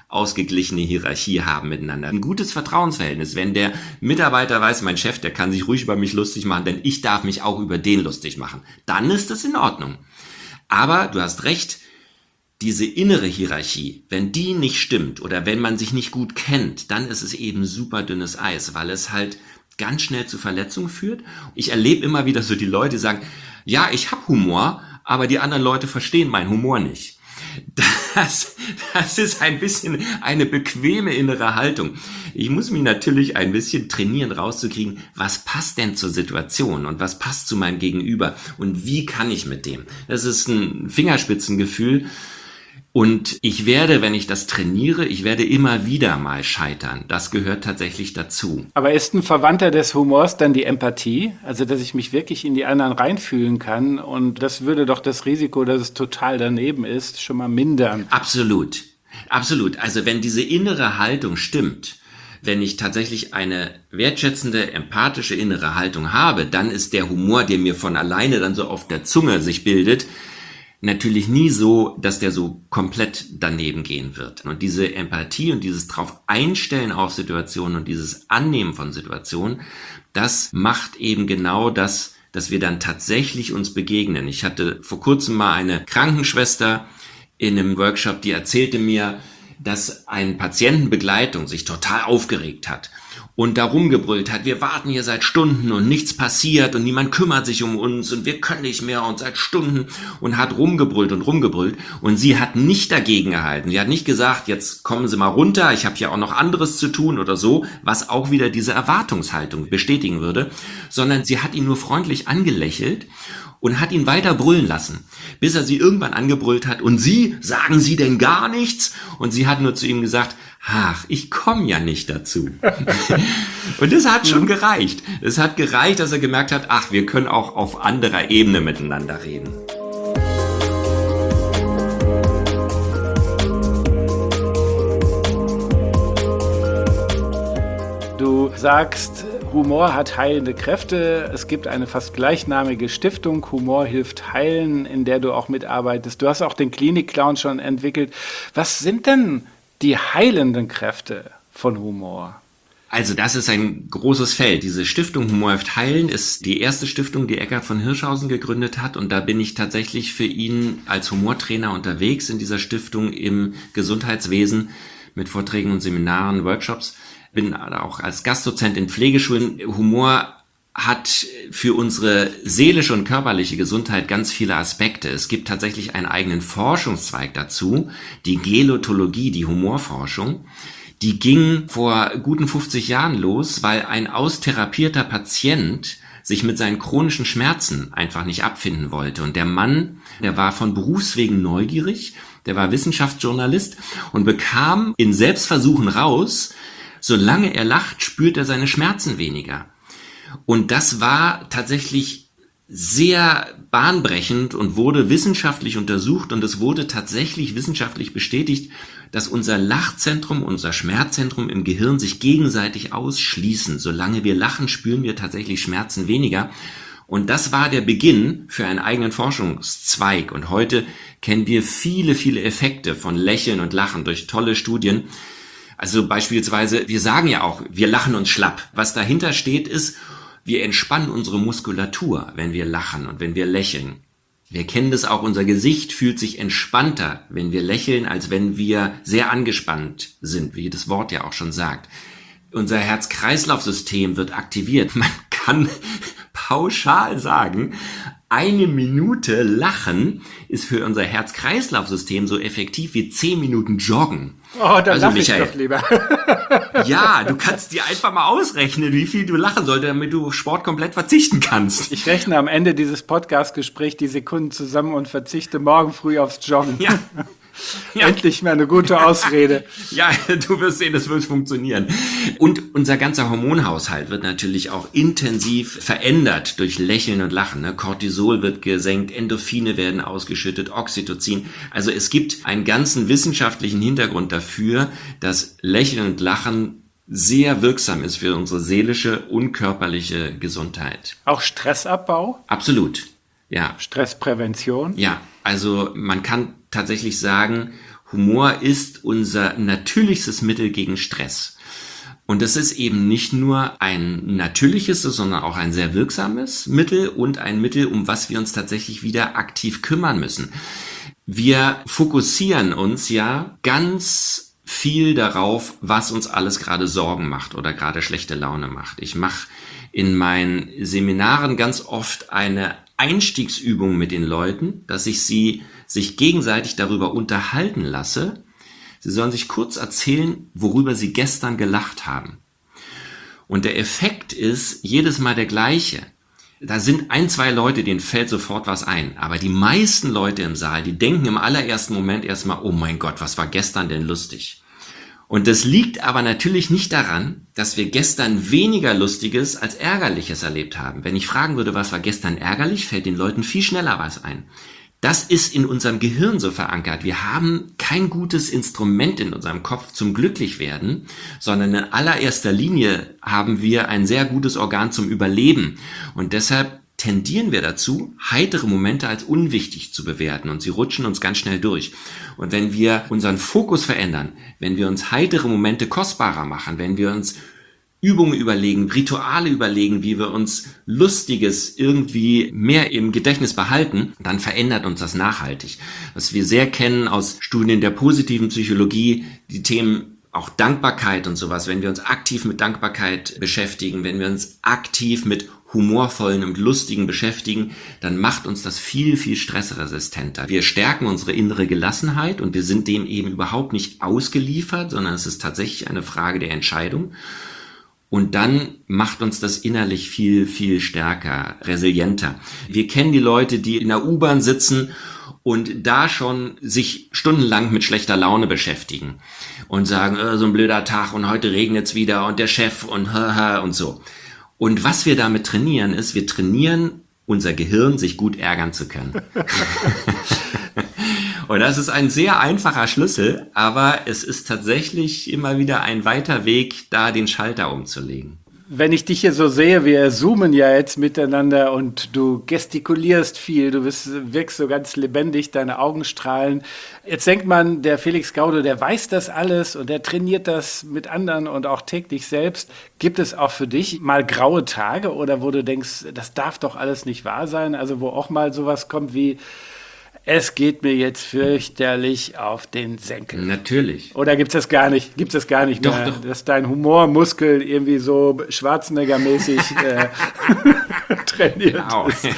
ausgeglichene Hierarchie haben miteinander. Ein gutes Vertrauensverhältnis, wenn der Mitarbeiter weiß, mein Chef, der kann sich ruhig über mich lustig machen, denn ich darf mich auch über den lustig machen. Dann ist das in Ordnung. Aber du hast recht, diese innere Hierarchie, wenn die nicht stimmt oder wenn man sich nicht gut kennt, dann ist es eben super dünnes Eis, weil es halt ganz schnell zu Verletzungen führt. Ich erlebe immer wieder so die Leute, die sagen, ja, ich habe Humor, aber die anderen Leute verstehen meinen Humor nicht. Das, das ist ein bisschen eine bequeme innere Haltung. Ich muss mich natürlich ein bisschen trainieren, rauszukriegen, was passt denn zur Situation und was passt zu meinem Gegenüber und wie kann ich mit dem. Das ist ein Fingerspitzengefühl. Und ich werde, wenn ich das trainiere, ich werde immer wieder mal scheitern. Das gehört tatsächlich dazu. Aber ist ein Verwandter des Humors dann die Empathie? Also, dass ich mich wirklich in die anderen reinfühlen kann und das würde doch das Risiko, dass es total daneben ist, schon mal mindern. Absolut. Absolut. Also, wenn diese innere Haltung stimmt, wenn ich tatsächlich eine wertschätzende, empathische innere Haltung habe, dann ist der Humor, der mir von alleine dann so auf der Zunge sich bildet, natürlich nie so, dass der so komplett daneben gehen wird. Und diese Empathie und dieses drauf einstellen auf Situationen und dieses Annehmen von Situationen, das macht eben genau das, dass wir dann tatsächlich uns begegnen. Ich hatte vor kurzem mal eine Krankenschwester in einem Workshop, die erzählte mir, dass eine Patientenbegleitung sich total aufgeregt hat und da rumgebrüllt hat, wir warten hier seit Stunden und nichts passiert und niemand kümmert sich um uns und wir können nicht mehr und seit Stunden und hat rumgebrüllt und rumgebrüllt und sie hat nicht dagegen gehalten. Sie hat nicht gesagt, jetzt kommen Sie mal runter, ich habe ja auch noch anderes zu tun oder so, was auch wieder diese Erwartungshaltung bestätigen würde, sondern sie hat ihn nur freundlich angelächelt und hat ihn weiter brüllen lassen, bis er sie irgendwann angebrüllt hat. Und Sie, sagen Sie denn gar nichts? Und sie hat nur zu ihm gesagt, ach, ich komme ja nicht dazu. Und das hat schon gereicht. Es hat gereicht, dass er gemerkt hat, ach, wir können auch auf anderer Ebene miteinander reden. Du sagst, Humor hat heilende Kräfte. Es gibt eine fast gleichnamige Stiftung, Humor hilft heilen, in der du auch mitarbeitest. Du hast auch den Klinik-Clown schon entwickelt. Was sind denn die heilenden Kräfte von Humor? Also das ist ein großes Feld. Diese Stiftung Humor hilft heilen ist die erste Stiftung, die Eckhard von Hirschhausen gegründet hat. Und da bin ich tatsächlich für ihn als Humortrainer unterwegs in dieser Stiftung im Gesundheitswesen mit Vorträgen und Seminaren, Workshops. Bin auch als Gastdozent in Pflegeschulen. Humor hat für unsere seelische und körperliche Gesundheit ganz viele Aspekte. Es gibt tatsächlich einen eigenen Forschungszweig dazu, die Gelotologie, die Humorforschung. Die ging vor guten fünfzig Jahren los, weil ein austherapierter Patient sich mit seinen chronischen Schmerzen einfach nicht abfinden wollte. Und der Mann, der war von Berufswegen neugierig, der war Wissenschaftsjournalist und bekam in Selbstversuchen raus, solange er lacht, spürt er seine Schmerzen weniger. Und das war tatsächlich sehr bahnbrechend und wurde wissenschaftlich untersucht und es wurde tatsächlich wissenschaftlich bestätigt, dass unser Lachzentrum, unser Schmerzzentrum im Gehirn sich gegenseitig ausschließen. Solange wir lachen, spüren wir tatsächlich Schmerzen weniger. Und das war der Beginn für einen eigenen Forschungszweig. Und heute kennen wir viele, viele Effekte von Lächeln und Lachen durch tolle Studien. Also beispielsweise, wir sagen ja auch, wir lachen uns schlapp. Was dahinter steht ist, wir entspannen unsere Muskulatur, wenn wir lachen und wenn wir lächeln. Wir kennen das auch, unser Gesicht fühlt sich entspannter, wenn wir lächeln, als wenn wir sehr angespannt sind, wie das Wort ja auch schon sagt. Unser Herz-Kreislauf-System wird aktiviert. Man kann pauschal sagen, eine Minute Lachen ist für unser Herz-Kreislauf-System so effektiv wie zehn Minuten Joggen. Oh, dann also, lache ich Michael, doch lieber. Ja, du kannst dir einfach mal ausrechnen, wie viel du lachen solltest, damit du auf Sport komplett verzichten kannst. Ich rechne am Ende dieses Podcast-Gesprächs die Sekunden zusammen und verzichte morgen früh aufs Joggen. Ja. Ja. Endlich mal eine gute Ausrede. Ja, du wirst sehen, das wird funktionieren. Und unser ganzer Hormonhaushalt wird natürlich auch intensiv verändert durch Lächeln und Lachen. Ne? Cortisol wird gesenkt, Endorphine werden ausgeschüttet, Oxytocin. Also es gibt einen ganzen wissenschaftlichen Hintergrund dafür, dass Lächeln und Lachen sehr wirksam ist für unsere seelische und körperliche Gesundheit. Auch Stressabbau? Absolut, ja. Stressprävention? Ja, also man kann tatsächlich sagen, Humor ist unser natürlichstes Mittel gegen Stress. Und es ist eben nicht nur ein natürliches, sondern auch ein sehr wirksames Mittel und ein Mittel, um was wir uns tatsächlich wieder aktiv kümmern müssen. Wir fokussieren uns ja ganz viel darauf, was uns alles gerade Sorgen macht oder gerade schlechte Laune macht. Ich mache in meinen Seminaren ganz oft eine Einstiegsübung mit den Leuten, dass ich sie sich gegenseitig darüber unterhalten lasse. Sie sollen sich kurz erzählen, worüber sie gestern gelacht haben. Und der Effekt ist jedes Mal der gleiche. Da sind ein, zwei Leute, denen fällt sofort was ein. Aber die meisten Leute im Saal, die denken im allerersten Moment erstmal, oh mein Gott, was war gestern denn lustig? Und das liegt aber natürlich nicht daran, dass wir gestern weniger Lustiges als Ärgerliches erlebt haben. Wenn ich fragen würde, was war gestern ärgerlich, fällt den Leuten viel schneller was ein. Das ist in unserem Gehirn so verankert. Wir haben kein gutes Instrument in unserem Kopf zum Glücklichwerden, sondern in allererster Linie haben wir ein sehr gutes Organ zum Überleben. Und deshalb tendieren wir dazu, heitere Momente als unwichtig zu bewerten und sie rutschen uns ganz schnell durch. Und wenn wir unseren Fokus verändern, wenn wir uns heitere Momente kostbarer machen, wenn wir uns Übungen überlegen, Rituale überlegen, wie wir uns Lustiges irgendwie mehr im Gedächtnis behalten, dann verändert uns das nachhaltig. Was wir sehr kennen aus Studien der positiven Psychologie, die Themen auch Dankbarkeit und sowas, wenn wir uns aktiv mit Dankbarkeit beschäftigen, wenn wir uns aktiv mit humorvollen und lustigen beschäftigen, dann macht uns das viel, viel stressresistenter. Wir stärken unsere innere Gelassenheit und wir sind dem eben überhaupt nicht ausgeliefert, sondern es ist tatsächlich eine Frage der Entscheidung. Und dann macht uns das innerlich viel, viel stärker, resilienter. Wir kennen die Leute, die in der U-Bahn sitzen und da schon sich stundenlang mit schlechter Laune beschäftigen und sagen, äh, so ein blöder Tag und heute regnet's wieder und der Chef und haha und so. Und was wir damit trainieren, ist, wir trainieren unser Gehirn, sich gut ärgern zu können. Und das ist ein sehr einfacher Schlüssel, aber es ist tatsächlich immer wieder ein weiter Weg, da den Schalter umzulegen. Wenn ich dich hier so sehe, wir zoomen ja jetzt miteinander und du gestikulierst viel, du bist, wirkst so ganz lebendig, deine Augen strahlen. Jetzt denkt man, der Felix Gaudo, der weiß das alles und der trainiert das mit anderen und auch täglich selbst. Gibt es auch für dich mal graue Tage oder wo du denkst, das darf doch alles nicht wahr sein? Also wo auch mal sowas kommt wie, es geht mir jetzt fürchterlich auf den Senkel. Natürlich. Oder gibt es das gar nicht? Gibt es das gar nicht doch, mehr, doch. dass dein Humormuskel irgendwie so Schwarzenegger-mäßig äh, trainiert genau. ist?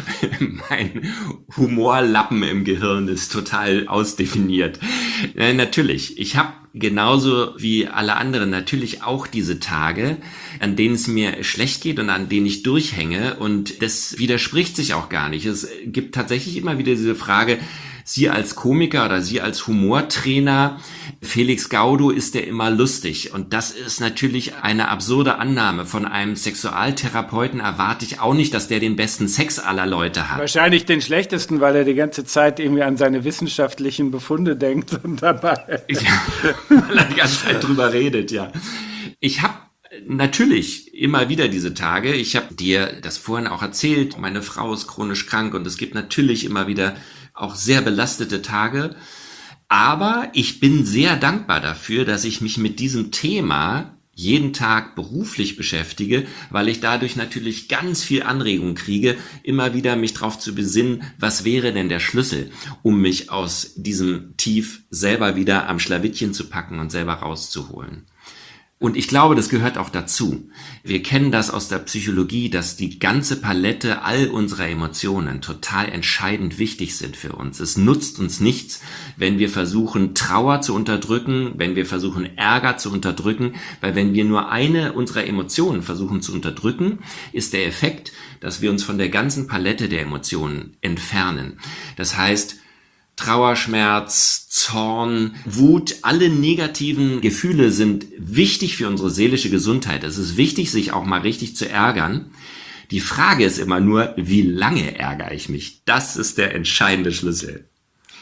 Mein Humorlappen im Gehirn ist total ausdefiniert. Äh, natürlich. Ich habe genauso wie alle anderen natürlich auch diese Tage, an denen es mir schlecht geht und an denen ich durchhänge. Und das widerspricht sich auch gar nicht. Es gibt tatsächlich immer wieder diese Frage, Sie als Komiker oder Sie als Humortrainer, Felix Gaudo, ist der immer lustig? Und das ist natürlich eine absurde Annahme. Von einem Sexualtherapeuten erwarte ich auch nicht, dass der den besten Sex aller Leute hat. Wahrscheinlich den schlechtesten, weil er die ganze Zeit irgendwie an seine wissenschaftlichen Befunde denkt und dabei. Ja, weil er die ganze Zeit drüber redet, ja. Ich habe natürlich immer wieder diese Tage. Ich habe dir das vorhin auch erzählt. Meine Frau ist chronisch krank und es gibt natürlich immer wieder auch sehr belastete Tage. Aber ich bin sehr dankbar dafür, dass ich mich mit diesem Thema jeden Tag beruflich beschäftige, weil ich dadurch natürlich ganz viel Anregung kriege, immer wieder mich drauf zu besinnen, was wäre denn der Schlüssel, um mich aus diesem Tief selber wieder am Schlawittchen zu packen und selber rauszuholen. Und ich glaube, das gehört auch dazu. Wir kennen das aus der Psychologie, dass die ganze Palette all unserer Emotionen total entscheidend wichtig sind für uns. Es nutzt uns nichts, wenn wir versuchen, Trauer zu unterdrücken, wenn wir versuchen, Ärger zu unterdrücken, weil wenn wir nur eine unserer Emotionen versuchen zu unterdrücken, ist der Effekt, dass wir uns von der ganzen Palette der Emotionen entfernen. Das heißt, Trauer, Schmerz, Zorn, Wut, alle negativen Gefühle sind wichtig für unsere seelische Gesundheit. Es ist wichtig, sich auch mal richtig zu ärgern. Die Frage ist immer nur, wie lange ärgere ich mich? Das ist der entscheidende Schlüssel.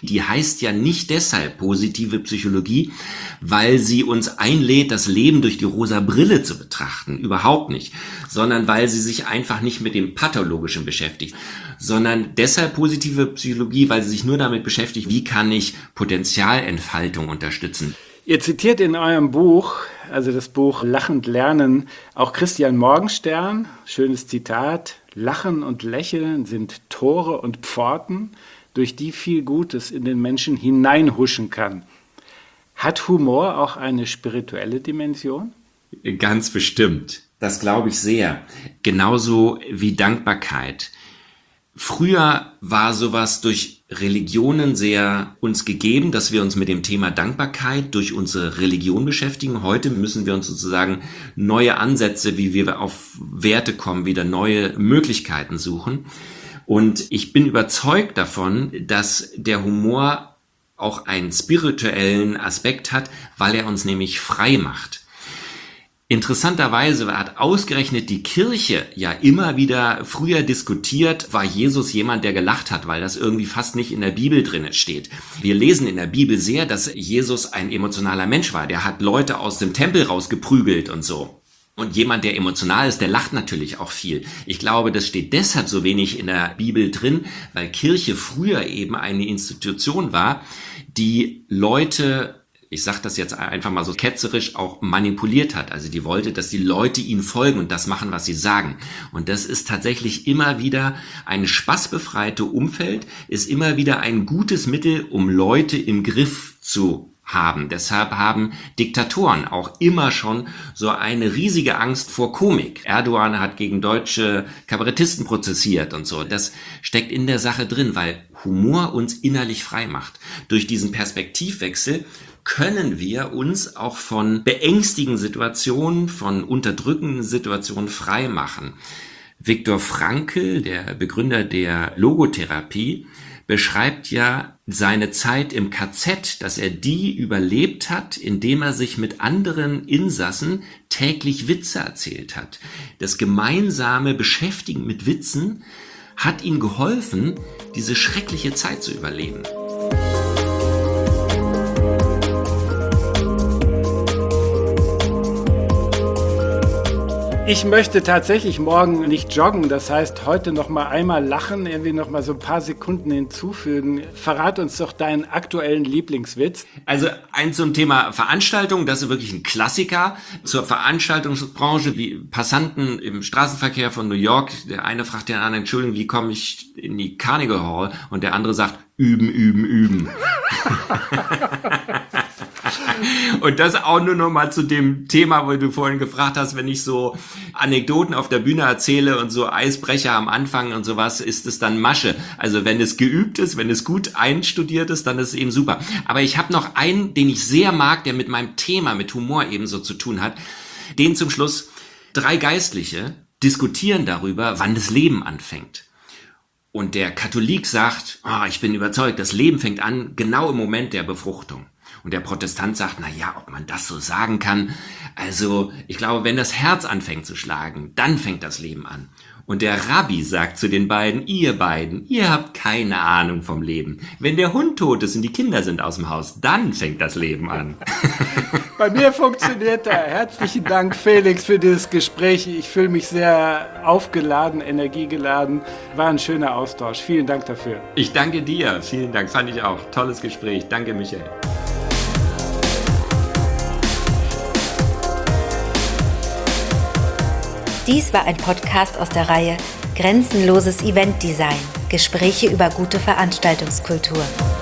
die heißt ja nicht deshalb positive Psychologie, weil sie uns einlädt, das Leben durch die rosa Brille zu betrachten. Überhaupt nicht. Sondern weil sie sich einfach nicht mit dem Pathologischen beschäftigt. Sondern deshalb positive Psychologie, weil sie sich nur damit beschäftigt, wie kann ich Potenzialentfaltung unterstützen. Ihr zitiert in eurem Buch, also das Buch Lachend lernen, auch Christian Morgenstern, schönes Zitat: Lachen und Lächeln sind Tore und Pforten, durch die viel Gutes in den Menschen hineinhuschen kann. Hat Humor auch eine spirituelle Dimension? Ganz bestimmt. Das glaube ich sehr. Genauso wie Dankbarkeit. Früher war sowas durch Religionen sehr uns gegeben, dass wir uns mit dem Thema Dankbarkeit durch unsere Religion beschäftigen. Heute müssen wir uns sozusagen neue Ansätze, wie wir auf Werte kommen, wieder neue Möglichkeiten suchen. Und ich bin überzeugt davon, dass der Humor auch einen spirituellen Aspekt hat, weil er uns nämlich frei macht. Interessanterweise hat ausgerechnet die Kirche ja immer wieder früher diskutiert, war Jesus jemand, der gelacht hat, weil das irgendwie fast nicht in der Bibel drin steht. Wir lesen in der Bibel sehr, dass Jesus ein emotionaler Mensch war. Der hat Leute aus dem Tempel rausgeprügelt und so. Und jemand, der emotional ist, der lacht natürlich auch viel. Ich glaube, das steht deshalb so wenig in der Bibel drin, weil Kirche früher eben eine Institution war, die Leute, ich sage das jetzt einfach mal so ketzerisch, auch manipuliert hat. Also die wollte, dass die Leute ihnen folgen und das machen, was sie sagen. Und das ist tatsächlich immer wieder ein spaßbefreite Umfeld, ist immer wieder ein gutes Mittel, um Leute im Griff zu haben. Deshalb haben Diktatoren auch immer schon so eine riesige Angst vor Komik. Erdogan hat gegen deutsche Kabarettisten prozessiert und so. Das steckt in der Sache drin, weil Humor uns innerlich frei macht. Durch diesen Perspektivwechsel können wir uns auch von beängstigenden Situationen, von unterdrückenden Situationen frei machen. Viktor Frankl, der Begründer der Logotherapie, beschreibt ja seine Zeit im K Z, dass er die überlebt hat, indem er sich mit anderen Insassen täglich Witze erzählt hat. Das gemeinsame Beschäftigen mit Witzen hat ihm geholfen, diese schreckliche Zeit zu überleben. Ich möchte tatsächlich morgen nicht joggen, das heißt heute noch mal einmal lachen, irgendwie noch mal so ein paar Sekunden hinzufügen. Verrat uns doch deinen aktuellen Lieblingswitz. Also eins zum Thema Veranstaltung, das ist wirklich ein Klassiker. Zur Veranstaltungsbranche, wie Passanten im Straßenverkehr von New York, der eine fragt den anderen, Entschuldigung, wie komme ich in die Carnegie Hall? Und der andere sagt, üben, üben, üben. Und das auch nur noch mal zu dem Thema, wo du vorhin gefragt hast, wenn ich so Anekdoten auf der Bühne erzähle und so Eisbrecher am Anfang und sowas, ist es dann Masche. Also wenn es geübt ist, wenn es gut einstudiert ist, dann ist es eben super. Aber ich habe noch einen, den ich sehr mag, der mit meinem Thema, mit Humor ebenso zu tun hat. Den zum Schluss. Drei Geistliche diskutieren darüber, wann das Leben anfängt. Und der Katholik sagt, oh, ich bin überzeugt, das Leben fängt an genau im Moment der Befruchtung. Und der Protestant sagt, na ja, ob man das so sagen kann. Also, ich glaube, wenn das Herz anfängt zu schlagen, dann fängt das Leben an. Und der Rabbi sagt zu den beiden, ihr beiden, ihr habt keine Ahnung vom Leben. Wenn der Hund tot ist und die Kinder sind aus dem Haus, dann fängt das Leben an. Bei mir funktioniert er. Herzlichen Dank, Felix, für dieses Gespräch. Ich fühle mich sehr aufgeladen, energiegeladen. War ein schöner Austausch. Vielen Dank dafür. Ich danke dir. Vielen Dank, fand ich auch. Tolles Gespräch. Danke, Michael. Dies war ein Podcast aus der Reihe Grenzenloses Eventdesign – Gespräche über gute Veranstaltungskultur.